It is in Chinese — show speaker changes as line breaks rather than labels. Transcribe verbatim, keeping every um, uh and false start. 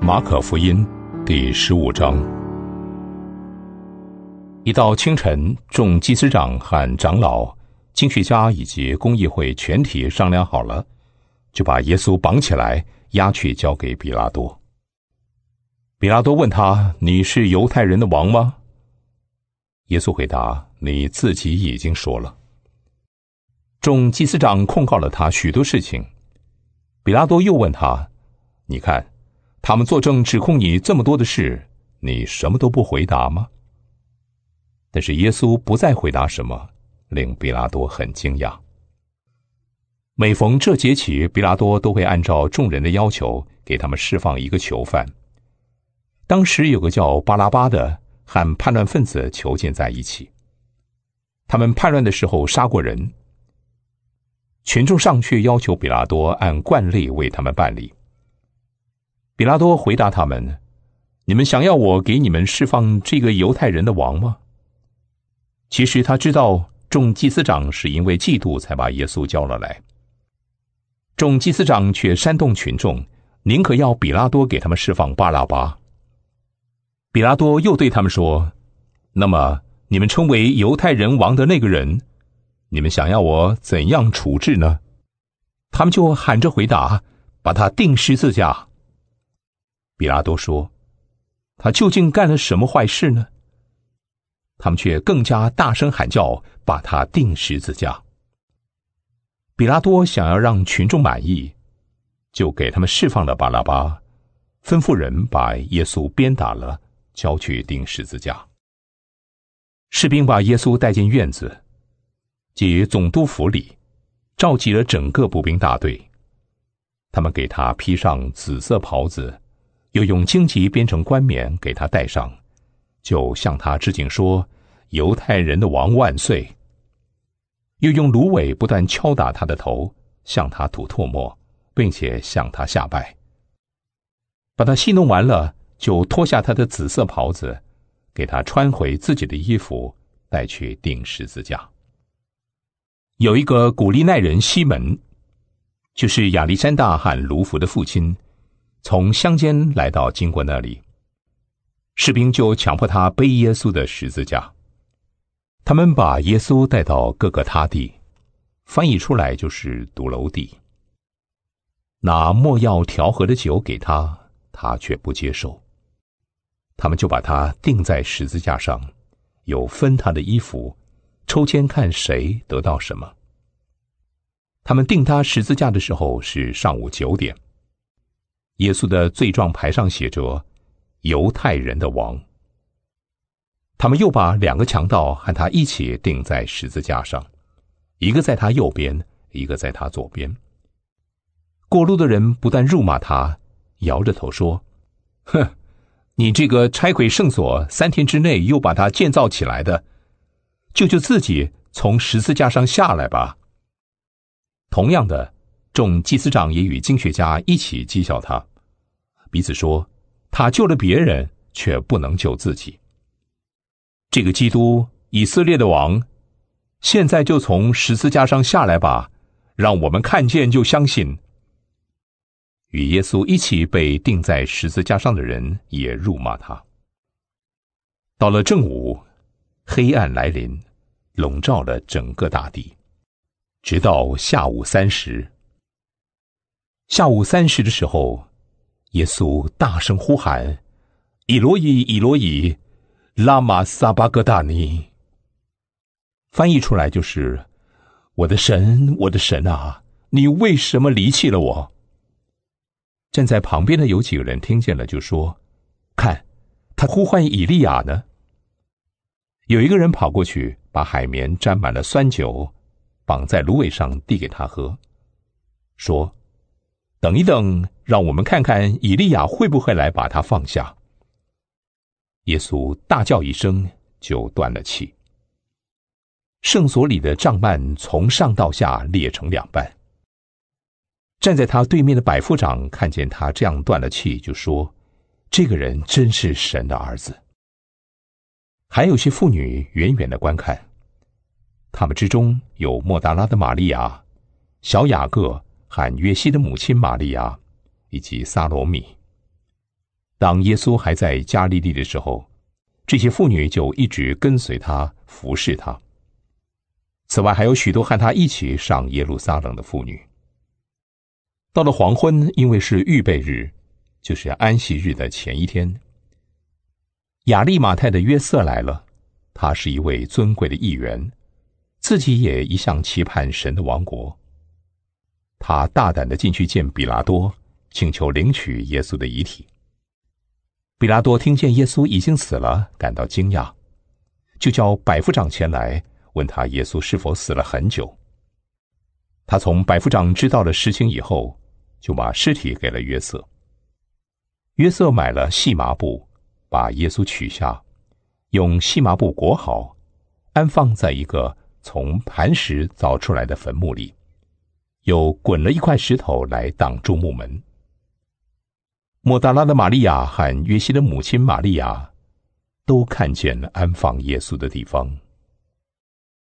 马可福音第十五章。一到清晨，众祭司长和长老、经学家以及公议会全体商量好了，就把耶稣绑起来，押去交给比拉多。比拉多问他：“你是犹太人的王吗？”耶稣回答：“你自己已经说了。”众祭司长控告了他许多事情。比拉多又问他：“你看，他们作证指控你这么多的事，你什么都不回答吗？”但是耶稣不再回答什么，令比拉多很惊讶。每逢这节期，比拉多都会按照众人的要求，给他们释放一个囚犯。当时有个叫巴拉巴的和叛乱分子囚禁在一起，他们叛乱的时候杀过人。群众上去要求比拉多按惯例为他们办理。比拉多回答他们：“你们想要我给你们释放这个犹太人的王吗？”其实他知道众祭司长是因为嫉妒才把耶稣交了来。众祭司长却煽动群众，宁可要比拉多给他们释放巴拉巴。比拉多又对他们说：“那么你们称为犹太人王的那个人，你们想要我怎样处置呢？”他们就喊着回答：“把他钉十字架。”比拉多说：“他究竟干了什么坏事呢？”他们却更加大声喊叫：“把他钉十字架。”比拉多想要让群众满意，就给他们释放了巴拉巴，吩咐人把耶稣鞭打了，交去钉十字架。士兵把耶稣带进院子，即总督府里，召集了整个步兵大队。他们给他披上紫色袍子，又用荆棘编成冠冕给他戴上，就向他致敬说：“犹太人的王万岁！”又用芦苇不断敲打他的头，向他吐唾沫，并且向他下拜。把他戏弄完了，就脱下他的紫色袍子，给他穿回自己的衣服，带去钉十字架。有一个古利奈人西门，就是亚历山大和卢弗的父亲，从乡间来到经过那里，士兵就强迫他背耶稣的十字架。他们把耶稣带到各个他地，翻译出来就是独楼地。拿没药调和的酒给他，他却不接受。他们就把他钉在十字架上，又分他的衣服，抽签看谁得到什么。他们钉他十字架的时候是上午九点。耶稣的罪状牌上写着“犹太人的王”。他们又把两个强盗和他一起钉在十字架上，一个在他右边，一个在他左边。过路的人不但辱骂他，摇着头说：“哼，你这个拆毁圣所，三天之内又把它建造起来的，救救自己，从十字架上下来吧。”同样的，众祭司长也与经学家一起讥笑他，彼此说：“他救了别人，却不能救自己。这个基督，以色列的王，现在就从十字架上下来吧，让我们看见就相信。”与耶稣一起被钉在十字架上的人也辱骂他。到了正午，黑暗来临，笼罩了整个大地，直到下午三时。下午三时的时候，耶稣大声呼喊：“以罗以，以罗以，拉玛撒巴哥大尼。”翻译出来就是：“我的神，我的神啊，你为什么离弃了我？”站在旁边的有几个人听见了，就说：“看，他呼唤以利亚呢。”有一个人跑过去，把海绵沾满了酸酒，绑在芦苇上递给他喝，说：“等一等，让我们看看以利亚会不会来把他放下。”耶稣大叫一声，就断了气。圣所里的帐幔从上到下裂成两半。站在他对面的百夫长看见他这样断了气，就说：“这个人真是神的儿子。”还有些妇女远远的观看，他们之中有莫大拉的玛利亚、小雅各和约西的母亲玛利亚，以及撒罗米。 当耶稣还在加利利的时候，这些妇女就一直跟随他，服侍他。此外，还有许多和他一起上耶路撒冷的妇女。到了黄昏，因为是预备日，就是安息日的前一天，亚利马太的约瑟来了，他是一位尊贵的议员，自己也一向期盼神的王国。他大胆地进去见比拉多，请求领取耶稣的遗体。比拉多听见耶稣已经死了，感到惊讶，就叫百夫长前来，问他耶稣是否死了很久。他从百夫长知道了实情以后，就把尸体给了约瑟。约瑟买了细麻布，把耶稣取下，用细麻布裹好，安放在一个从磐石凿出来的坟墓里，又滚了一块石头来挡住墓门。抹大拉的玛利亚和约西的母亲玛利亚都看见了安放耶稣的地方。